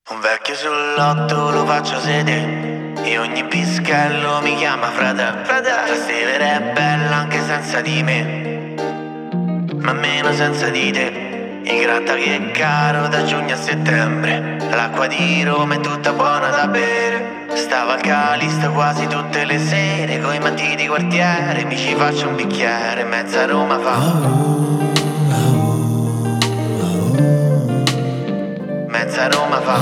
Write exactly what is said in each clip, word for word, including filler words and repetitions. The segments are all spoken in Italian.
Un vecchio sull'otto lo faccio sedere e ogni pischello mi chiama frate. Trastevere è bella anche senza di me, ma meno senza di te. I gratta che è caro da giugno a settembre, l'acqua di Roma è tutta buona da bere. Stavo al Calista quasi tutte le sere, coi matti di quartiere mi ci faccio un bicchiere, mezza Roma fa. Mezza Roma fa.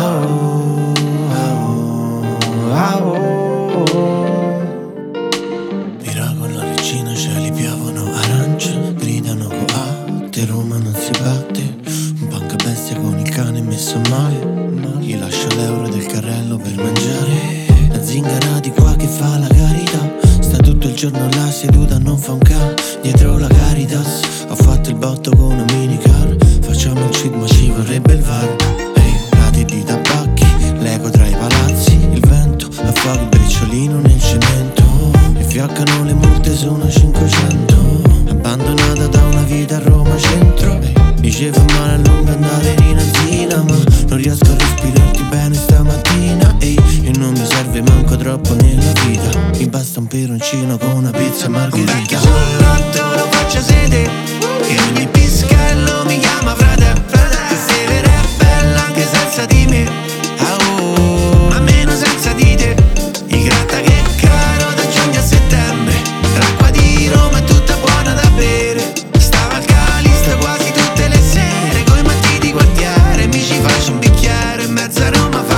Mirago la regina, cieli piovono arance, gridano coate, Roma non si batte. Un banca bestia con il cane messo male, gli lascio l'euro del carrello per mangiare. La zingara di qua che fa la carità, sta tutto il giorno là seduta, non fa un ca. Dietro la Caritas ho fatto il botto con una minicar. Facciamo il cheat ma ci vorrebbe il var. Di tabacchi, l'eco tra i palazzi, il vento affoga il briciolino nel cemento e fioccano le multe su una cinquecento, abbandonata da una vita a Roma centro. Mi ci fa male a lungo andare in azzina, ma non riesco a respirarti bene stamattina. Ehi, e non mi serve manco troppo nella vita, mi basta un peroncino con una pizza margherita. Un vecchio sull'otto lo faccio sedere e ogni pischello mi chiama frate. Trastevere è bella anche senza di me, oh, ma meno senza di te. I gratta che è caro da giugno a settembre, l'acqua di Roma è tutta buona da bere. Stavo al Calista quasi tutte le sere, coi matti di quartiere mi ci faccio un bicchiere, mezza Roma fa.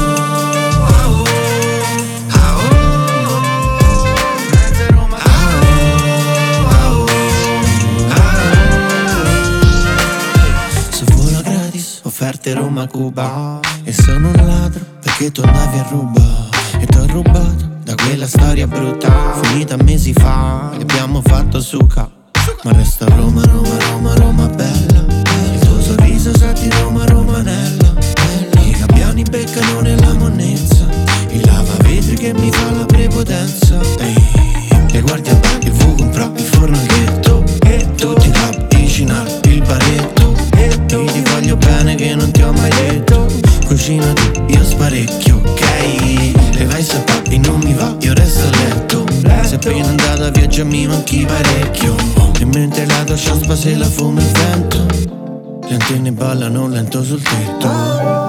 Offerte Roma-Cuba e sono un ladro perché tu andavi a rubare e t'ho rubato da quella storia brutta finita mesi fa. Che abbiamo fatto suca, ma resta Roma, Roma, Roma, Roma bella. Il tuo sorriso sa di Roma, Romanella. I gabbiani beccano nella monnezza, il lavavetri che mi fa la prepotenza. Ehi, le guardie a banchi, il fuoco, un pro, il forno, il ghetto, tutti i club, i cinali, il baretto. Io ti voglio bene che non ti ho mai detto, cucina tu, io sparecchio, ok? Le vai sapere e non mi va, io resto a letto. Sei appena andata via già mi manchi parecchio, e mentre la tua ciaspa se la fuma il vento, le antenne ballano lento sul tetto.